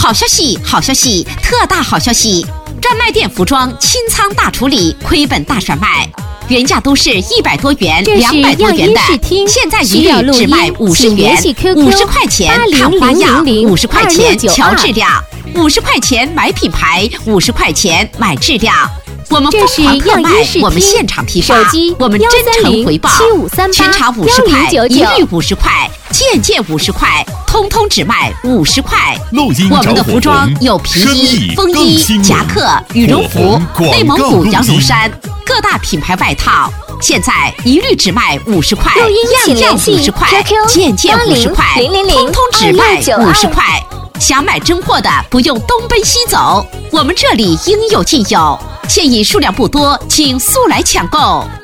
好消息，好消息，特大好消息！专卖店服装清仓大处理，亏本大甩卖，原价都是100多元、200多元的，现在一律只卖50元，50块钱看花样，50块钱瞧质量，50块钱买品牌，50块钱买质量。我们疯狂特卖，我们现场批发，我们真诚回报，全场50块，一律50块，件件50块，通通只卖50块。我们的服装有皮衣、风衣、夹克、羽绒服、内蒙古羊绒衫，各大品牌外套，现在一律只卖50块，样样50块，件件50块，通通只卖50块。想买真货的不用东奔西走，我们这里应有尽有，现已数量不多，请速来抢购。